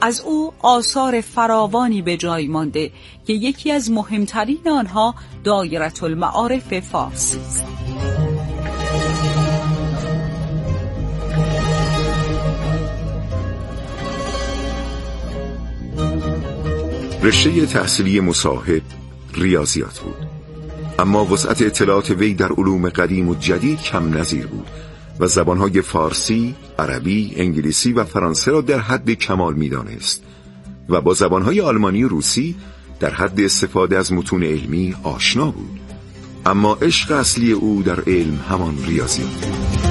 از او آثار فراوانی به جای مانده که یکی از مهمترین آنها دایره المعارف فارسی است. رشته تحصیلی مصاحب ریاضیات بود، اما وسعت اطلاعات وی در علوم قدیم و جدید کم نظیر بود و زبانهای فارسی، عربی، انگلیسی و فرانسه را در حد کمال می‌دانست و با زبانهای آلمانی و روسی در حد استفاده از متون علمی آشنا بود. اما عشق اصلی او در علم همان ریاضیات بود.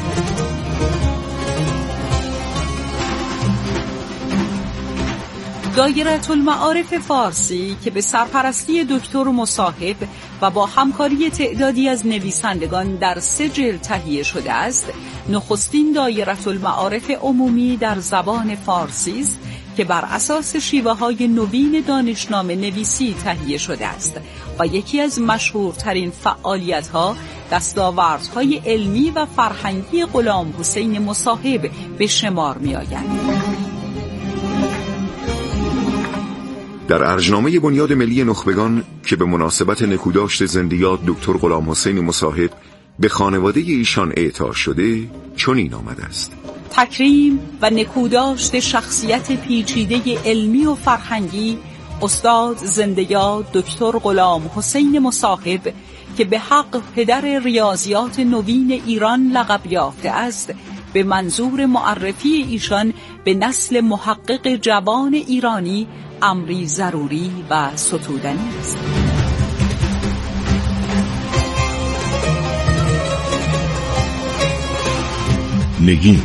دایره المعارف فارسی که به سرپرستی دکتر مصاحب و با همکاری تعدادی از نویسندگان در 3 جلد تهیه شده است، نخستین دایره المعارف عمومی در زبان فارسی است که بر اساس شیوه‌های نوین دانشنامه نویسی تهیه شده است و یکی از مشهورترین فعالیت‌ها دستاوردهای علمی و فرهنگی غلام حسین مصاحب به شمار می‌آید. در ارجنامه بنیاد ملی نخبگان که به مناسبت نکوداشت زندیات دکتر غلام حسین مصاحب به خانواده ایشان اعطا شده چنین آمده است: تکریم و نکوداشت شخصیت پیچیده علمی و فرهنگی استاد زندیات دکتر غلام حسین مصاحب که به حق پدر ریاضیات نوین ایران لقب یافته است، به منظور معرفی ایشان به نسل محقق جوان ایرانی امری ضروری و ستودنی است. نگین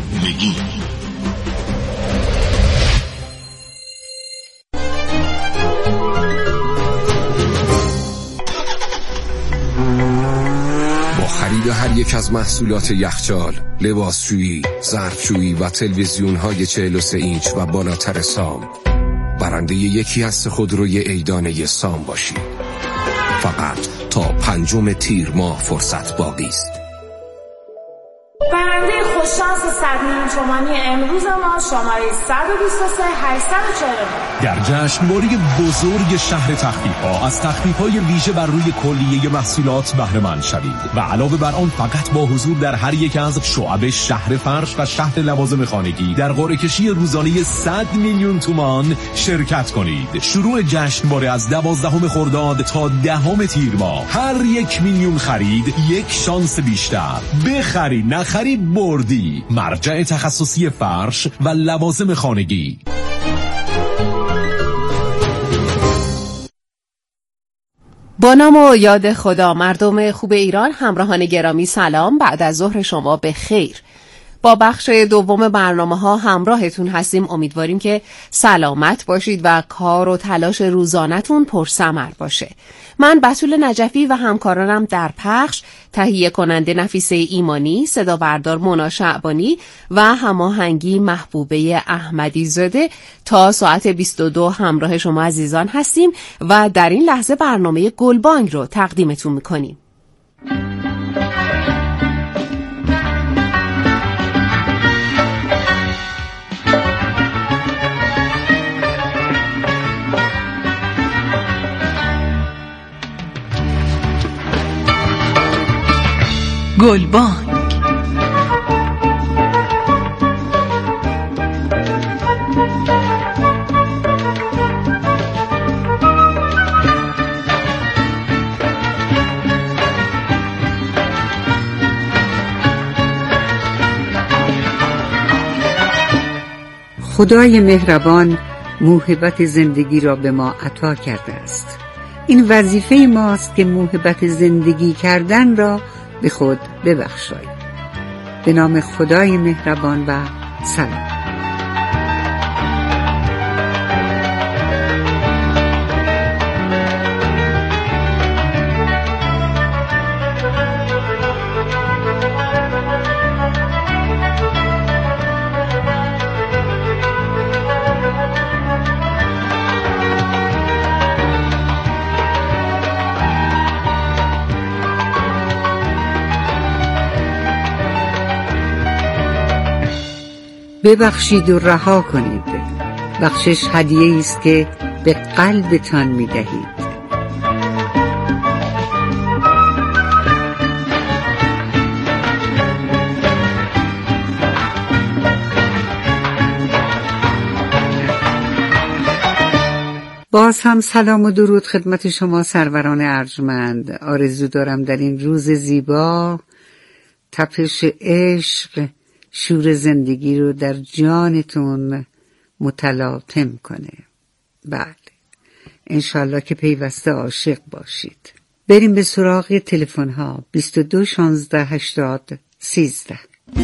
خرید هر یک از محصولات یخچال، لباسشویی، ظرفشویی و تلویزیون‌های 43 اینچ و بالاتر سام برنده یکی از 3 خودروی عیدانه سام باشید. فقط تا 5 تیر ماه فرصت باقی است. برنده خوششانس 100 میلیون تومانی امروز ما شماره 123 849 در جشنواره بزرگ شهر تخفیف‌ها از تخفیف‌های ویژه بر روی کلیه محصولات بهره مند شوید و علاوه بر آن فقط با حضور در هر یک از شعب شهر فرش و شهر لوازم خانگی در قرعه کشی روزانه 100 میلیون تومان شرکت کنید. شروع جشنواره از 12 خرداد تا 10 تیر ماه. هر 1 میلیون خرید 1 شانس بیشتر. بخری نخری بردی. مرجع تخصصی فرش و لوازم خانگی. با نام و یاد خدا، مردم خوب ایران، همراهان گرامی سلام. بعد از ظهر شما به خیر. با بخش دوم برنامه‌ها همراهتون هستیم. امیدواریم که سلامت باشید و کار و تلاش روزانه‌تون پرثمر باشه. من بتول نجفی و همکارانم در پخش، تهیه کننده نفیسه ایمانی، صدا بردار مونا شعبانی و هماهنگی محبوبه احمدی زاده تا ساعت 22 همراه شما عزیزان هستیم و در این لحظه برنامه گلبانگ رو تقدیمتون میکنیم. گلبانگ. خدای مهربان موهبت زندگی را به ما عطا کرده است. این وظیفه ماست که موهبت زندگی کردن را به خود ببخشاییم. به نام خدای مهربان و سلام. ببخشید و رها کنید. بخشش هدیه‌ای است که به قلبتان می‌دهید. باز هم سلام و درود خدمت شما سروران ارجمند. آرزو دارم در این روز زیبا تپش عشق، شور زندگی رو در جانتون متلاطم کنه. بله، انشالله که پیوسته عاشق باشید. بریم به سراغ تلفن ها. 22 16 80 13.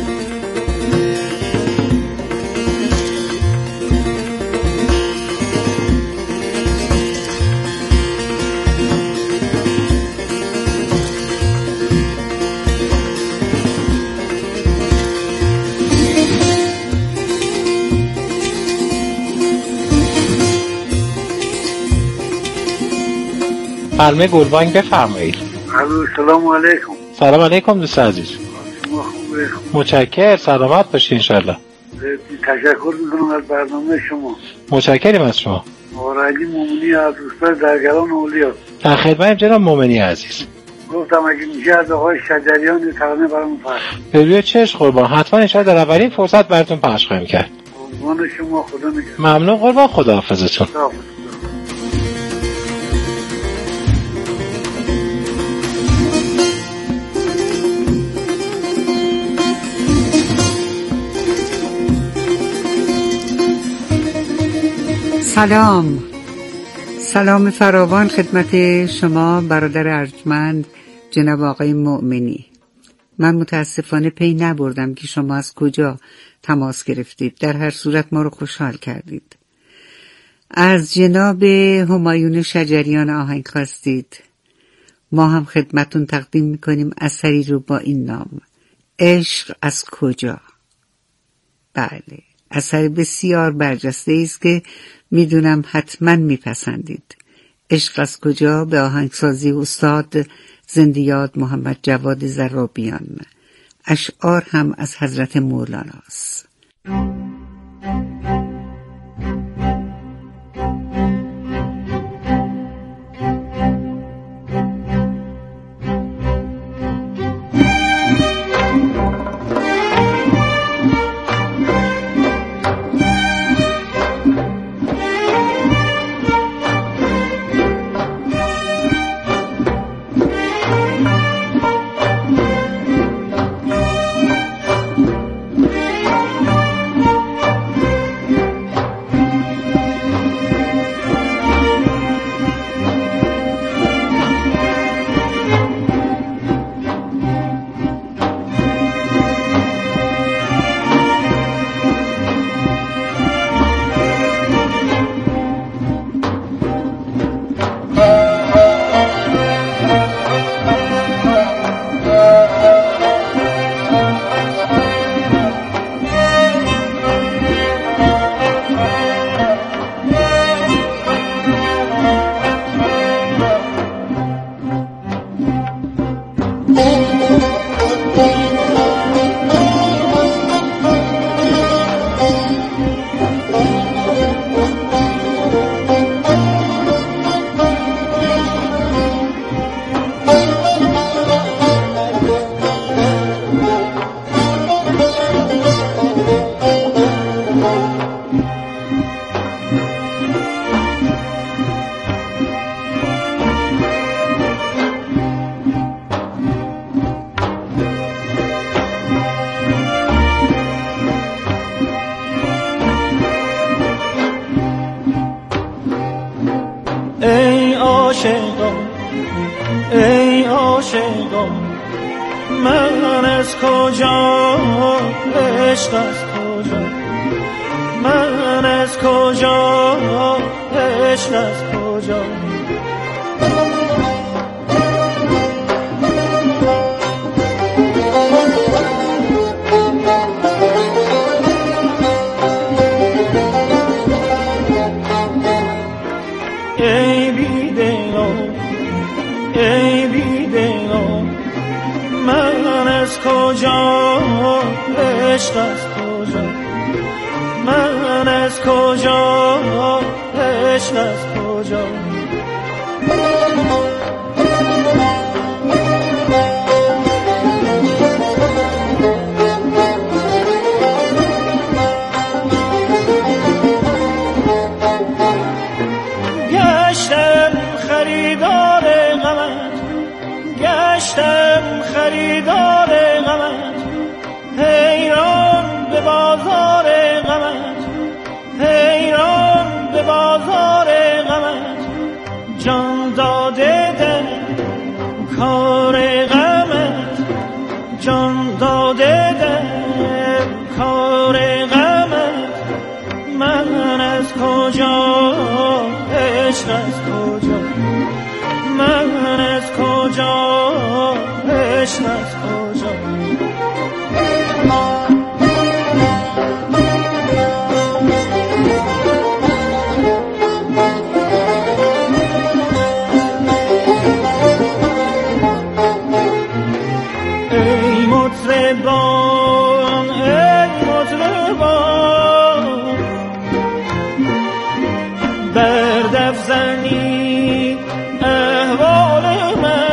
فرمه گلبانگ بفرمایید. سلام علیکم. سلام علیکم دوست عزیز. متشکرم، سلامت باشید انشالله. تشکر میکنم از برنامه شما. متشکرم از شما. آقای مومنی از روستای درگران اولیا. در خدمت جناب مومنی عزیز. گفتم اگه میشه از آقای شجریان ترانه برام پخش. به روی چشم قربان، حتما انشالله در اولین فرصت براتون پخش خواهیم کرد. قربان شما، خدا نگهدار. ممنون قربان، خداحافظتون. سلام فراوان خدمت شما برادر ارجمند جناب آقای مؤمنی. من متاسفانه پی نبردم که شما از کجا تماس گرفتید. در هر صورت ما رو خوشحال کردید. از جناب همایون شجریان آهنگ خواستید. ما هم خدمتون تقدیم میکنیم اثری رو با این نام، عشق از کجا. بله، اثر بسیار برجسته است که میدونم حتما میپسندید. عشق از کجا به آهنگسازی استاد زنده یاد محمد جواد زرابیان. اشعار هم از حضرت مولاناست. ای عاشقان من از کجا، عشق از کجا، من از کجا، عشق از کجا. ای بیدلان، ای بیدلان من از کجا، عشق از کجا، من از کجا، عشق از کجا گشتم خریدار غمت حیران به بازار غمت حیران به بازار غمت جان داده در کار غمت جان داده در کار غمت من از کجا عشق از کجا من از کجا عشق از کجا ای مطربان ای مطربان بر دف زنی احوال من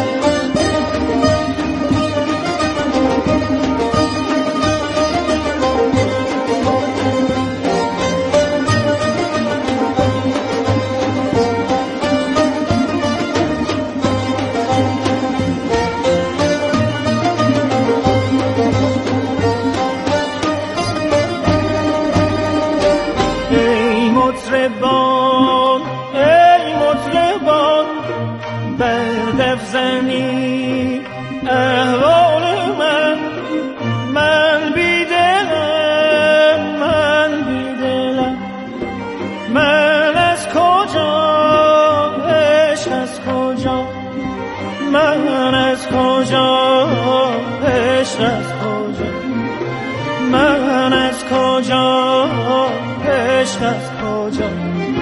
ای مطربان ای مطربان بر دف زنی احوال من من بیدلم من بیدلم من از کجا عشق از کجا من از کجا عشق از کجا من از کجا عشق از کجا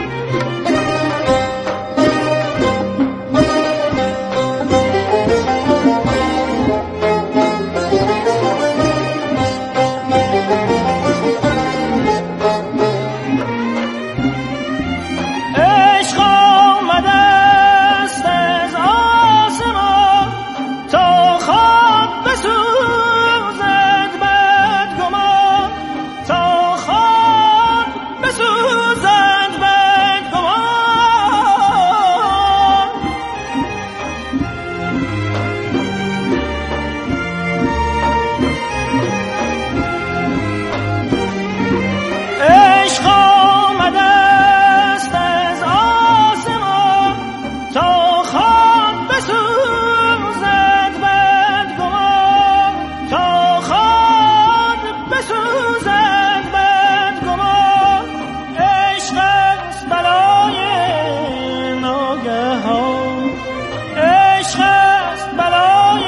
عشق آمده است از آسمان تا خواب بسوزد بدگمان تا خواب بسوزد بدگمان عشق آمده است از آسمان تا خواب بسوزد بدگمان تا خواب بسوزد بدگمان عشق است بلای ناگهان عشق است بلای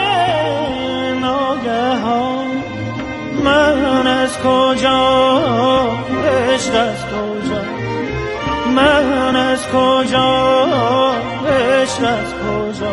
ناگهان من از کجا عشق از کجا من از کجا عشق از کجا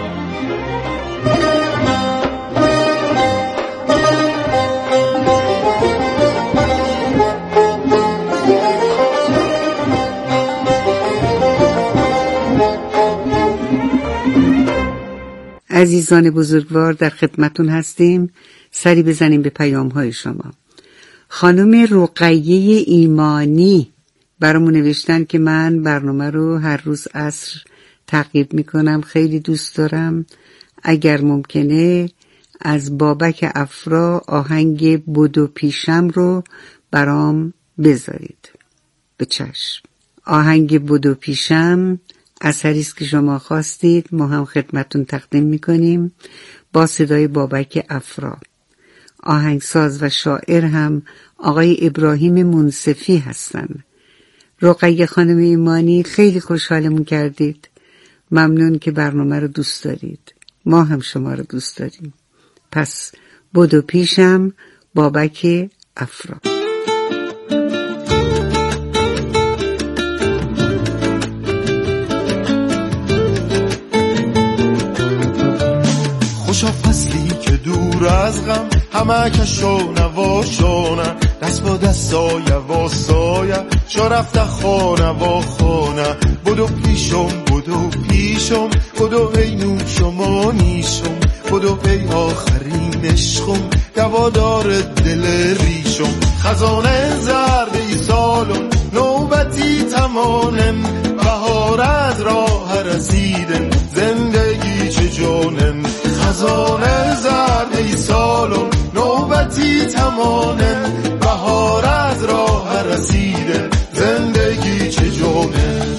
عزیزان بزرگوار در خدمتون هستیم. سری بزنیم به پیام‌های شما. خانم رقیه ایمانی برامون نوشتن که من برنامه رو هر روز عصر تعقیب میکنم، خیلی دوست دارم، اگر ممکنه از بابک افرا آهنگ بدو پیشم رو برام بذارید. به چشم. آهنگ بدو پیشم اثری است که شما خواستید، ما هم خدمتون تقدیم میکنیم با صدای بابک افرا. آهنگساز و شاعر هم آقای ابراهیم منصفی هستن. رقیه خانم ایمانی خیلی خوشحالمون کردید. ممنون که برنامه رو دوست دارید. ما هم شما رو دوست داریم. پس بدو پیشم بابک افرا. خوشا فصلی که دور از غم همه کشو نواشانه اسب دستا یواسایا شو رفته خانه با خانه بدو پیشم بدو ای نوشم و نیشم بدو ای آخرین عشقم دوادار دل ریشم خزانه زرد ای سالم نوبتی تمانم بهار از راه رسیدن زندگی چه جانم خزانه زرد ای سالم نوبتی تمانم بهار از راه رسیدن زندگی چه جانم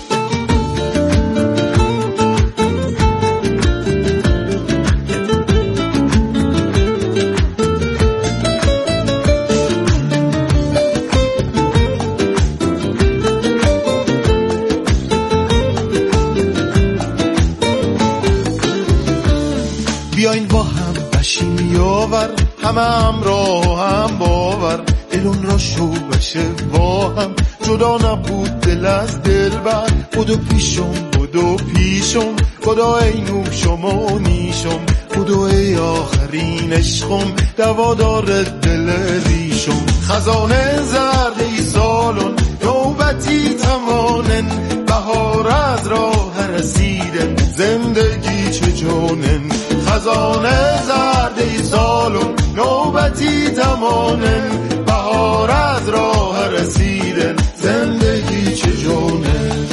بیاین با هم بشیم یاور همه همراه هم باور دلون را شو بشه با هم جدا نبود دل از دل بر بدو پیشم بدو ای نوشم و نیشم بدو ای آخرین عشقم دوادار دل ریشم خزانه زرد ای سالون نوبتی تمانن بهار از راه رسیدن زندگی چه جانن خزانه زرد ای سالون نوبتی تمانن بهار از راه رسیدن زندگی چه جانن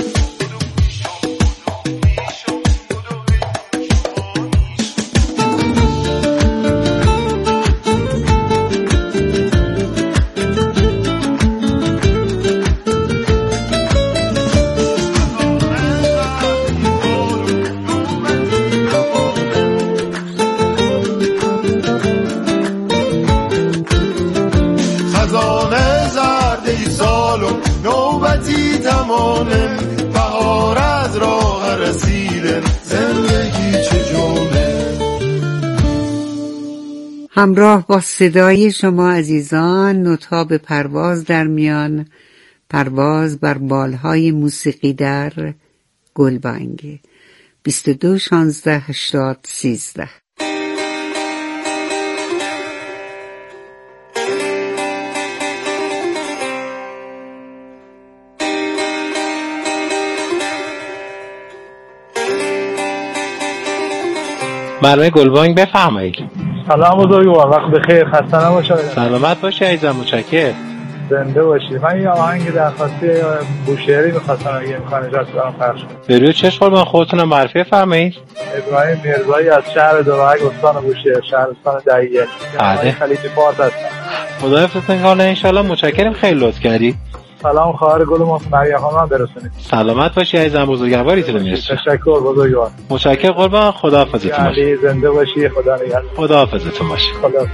نوبتی تمانم بهار از راه رسیدن زندگی چه جانه. همراه با صدای شما عزیزان نوت‌ها به پرواز در میان، پرواز بر بالهای موسیقی در گلبانگ 22 16 80 13. برنامه گلبانگ بفرمایید. سلام بزرگوار، وقت بخیر، خسته نباشید. سلامت باشی عزیزم، متشکرم. زنده باشید. من یه آهنگ درخواستی بوشهری می‌خواستم اگه امکان اجازه بدم پخش کنم. بروی چشم قربان خودتون معرفی فرمایید. ابراهیم میرزایی از شهر دوراهک استان بوشهر، شهرستان دهیه. خلیج فارس هستم. خدا حفظتون کنه ان شاءالله. متشکرم، خیلی لطف کردید. سلام خواهر گل مریم خانم برسونید. سلامت باشی عزیزم، بزرگواریتون میرسه. تشکر بزرگوار. متشکرم قربان، خداحافظتون باشه. زنده باشی، خدا نگهدار. خداحافظتون باشه. خدا.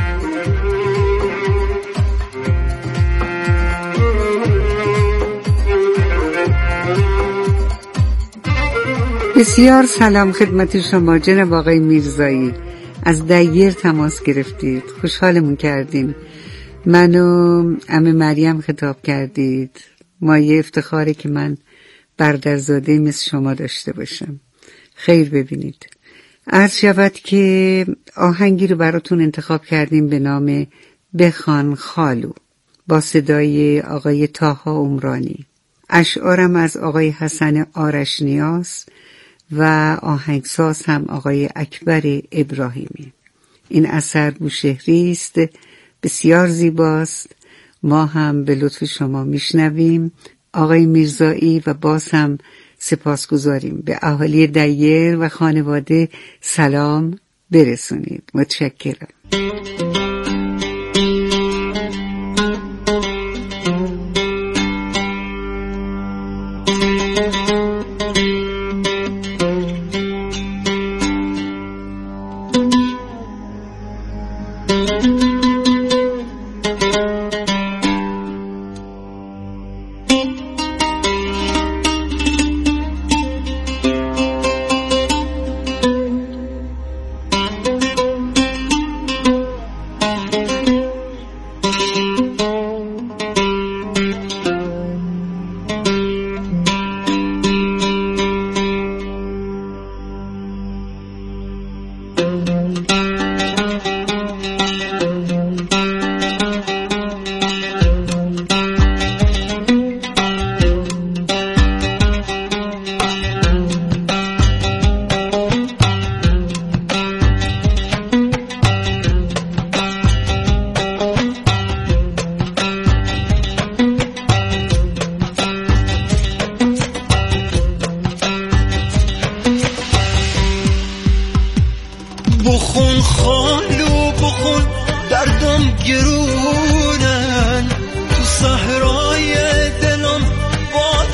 بسیار سلام خدمت شما جناب آقای میرزایی، از دیر تماس گرفتید، خوشحالمون کردین، منو عمه مریم خطاب کردید. مایه افتخاره که من برادرزاده مثل شما داشته باشم. خیر ببینید. عرض شود که آهنگی رو براتون انتخاب کردیم به نام بخوان خالو با صدای آقای طاها عمرانی. اشعارم از آقای حسن آرشنیاس و آهنگساز هم آقای اکبر ابراهیمی. این اثر بوشهری است، بسیار زیباست. ما هم به لطف شما میشنویم. آقای میرزایی و باز هم سپاسگزاریم. به اهالی دیر و خانواده سلام برسونید. متشکرم. بخون دردم گرونن، تو صحرای دلم باد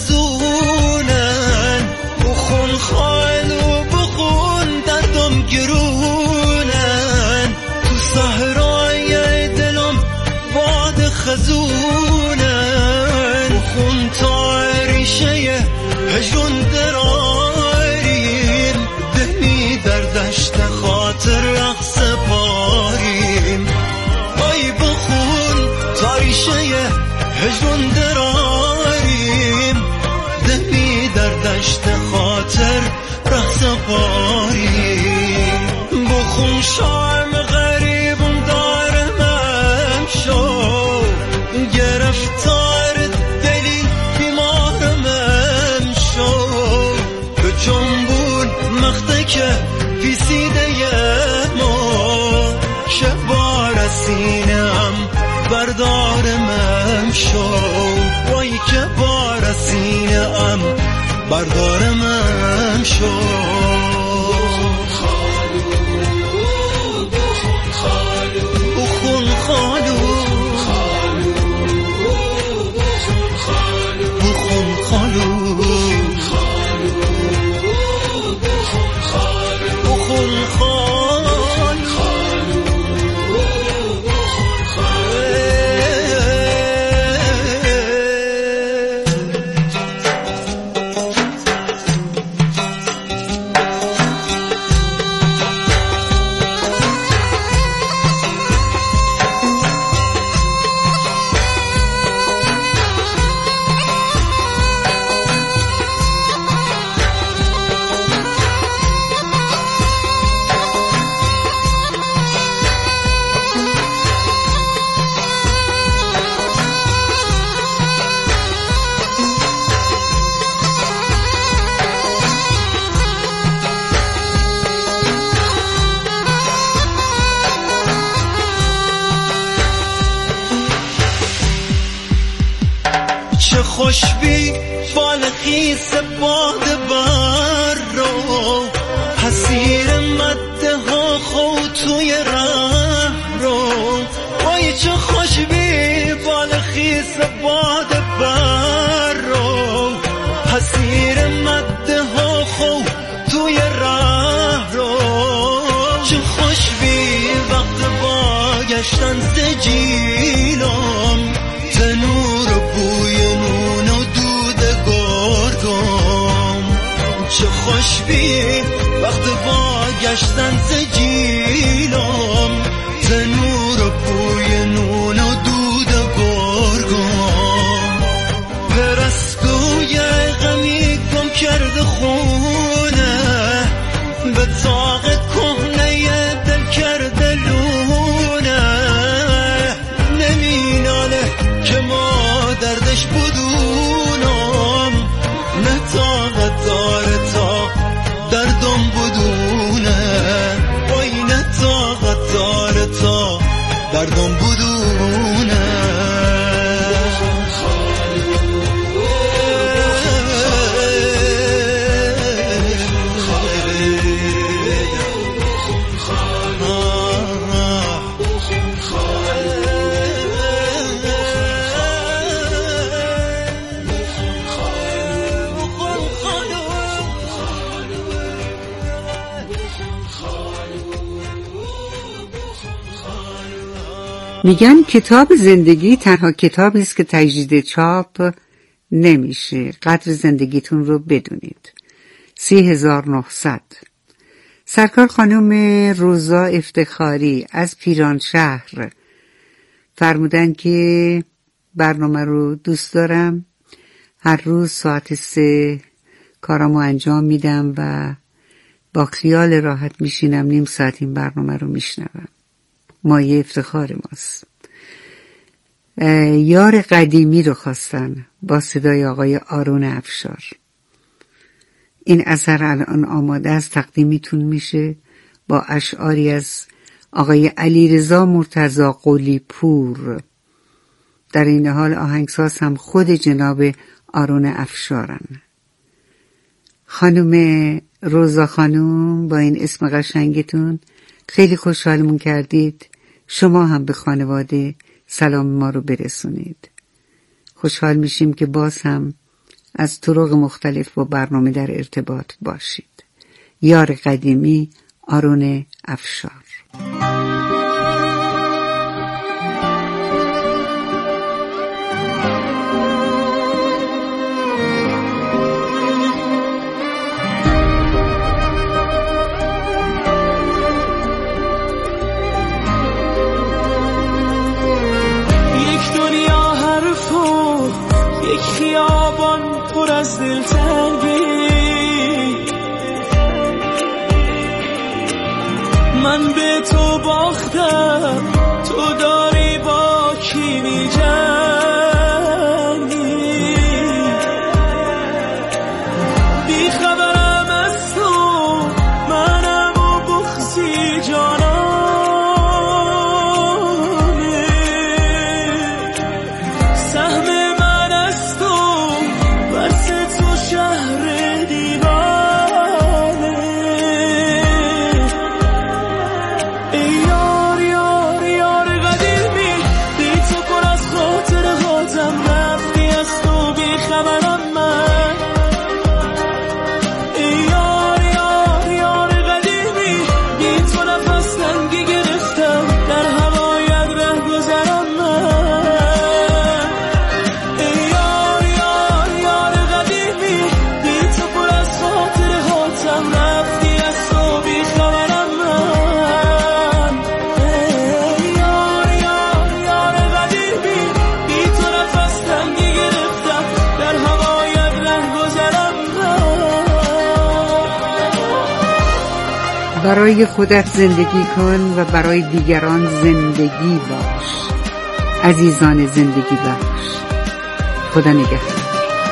خزونن. بخون خالو بخون دردم گرونن، تو صحرای دلم باد خزونن. بخون تا ریشه هجرون دراریم، دمی در دشت خاطر رقص پاریم. آی بخون تا ریشه هجرون دراریم، دمی در دشت خاطر رقص پاریم. بخون شام غریبم دارم شو، گرفتار دلی بیمارم شو. به جنبون مخته که پیسیده ما، که بار سینم بردارم شو. وای که بار سینم بردارم شو. بخون خالو بخون خالو بخون چه خوش بی فال خیس باد بر رو، حسیر مده ها خو توی ره رو. وای چه خوش بی فال خیس باد بر رو، حسیر مده ها خو توی ره رو. چه خوش بی وقت باگشتن سجیلم، تنور بوی نون و دود گرگم. چه خوش بی وقت باگشتن سجیلم، تنور بوی نون و دود گرگم. پرستوی غمی گم کرده خونه، به طاق کهنه دل کرده لونه. نمیناله که ما دردش بدونم، نه طاقت داره تا دردم بدونه. وای نه طاقت داره تا دردم بدونه. میگن کتاب زندگی تنها کتابی است که تجدید چاپ نمیشه. قدر زندگیتون رو بدونید. 3900. سرکار خانم روزا افتخاری از پیرانشهر فرمودن که برنامه رو دوست دارم، هر روز ساعت 3 کارامو انجام میدم و با خیال راحت میشینم نیم ساعت این برنامه رو میشنوم. مایه افتخار ماست. یار قدیمی رو خواستن با صدای آقای آرون افشار. این اثر الان آماده از تقدیمیتون میشه با اشعاری از آقای علیرضا مرتضی قلی پور. در این حال آهنگساز هم خود جناب آرون افشارن. خانم روزا خانم با این اسم قشنگتون خیلی خوشحالمون کردید. شما هم به خانواده سلام ما رو برسونید. خوشحال میشیم که باز هم از طرق مختلف با برنامه در ارتباط باشید. یار قدیمی، آرون افشار. خیابان پر از دلتنگی، من به تو باختم، تو داری با کی می‌جنگی؟ بی خبرم از تو، منم و بغضی جانانه، سهم برای خودت زندگی کن و برای دیگران زندگی باش. عزیزان زندگی بخش، خدا نگهدار.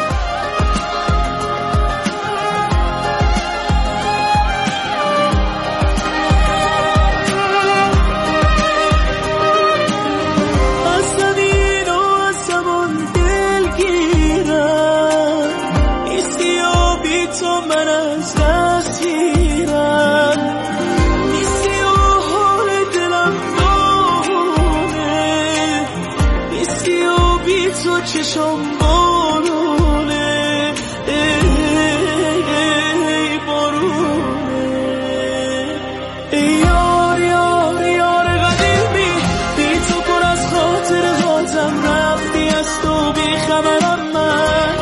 چشم بارونه، ای بارونه، ای یار یار یار قدیمی، بی تو پر از خاطراتم، رفتی از تو بی خبرم من.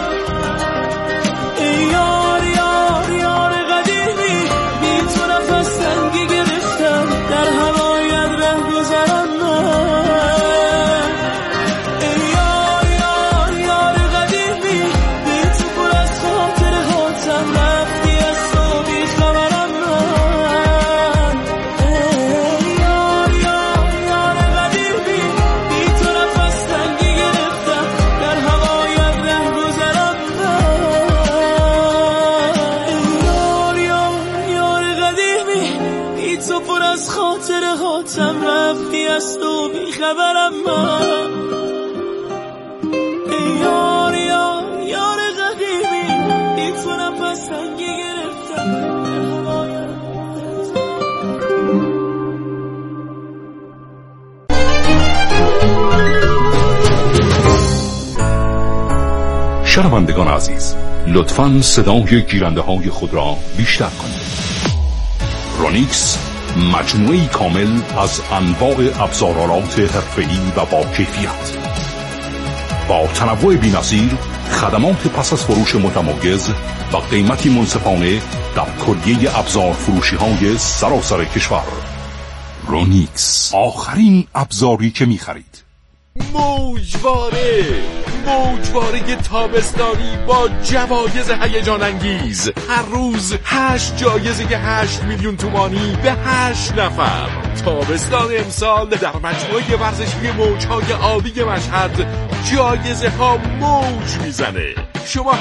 ای یار یار یار قدیمی، بی تو نفس تنگی گرفتم، در هوایت ره گذرم من. رفتی از تو بی خبرم من. ای یار یار یار قدیمی، بی تو نفس تنگی گرفتم. شنوندگان عزیز، لطفاً صدای گیرنده های خود را بیشتر کنید. رونیکس مجموعه‌ای کامل از انواع ابزارآلات حرفه‌ای و با کیفیت، با تنوع بی‌نظیر، خدمات پس از فروش متمایز و قیمتی منصفانه در کلیه ابزار فروشی‌های سراسر کشور. رونیکس، آخرین ابزاری که می‌خرید. موجواره تابستانی با جوایز هیجان انگیز. هر روز 8 جایزه 8 میلیون تومانی به 8 نفر. تابستان امسال در مجموعه ورزشی موجهای آبی مشهد جایزه ها موج میزنه. شما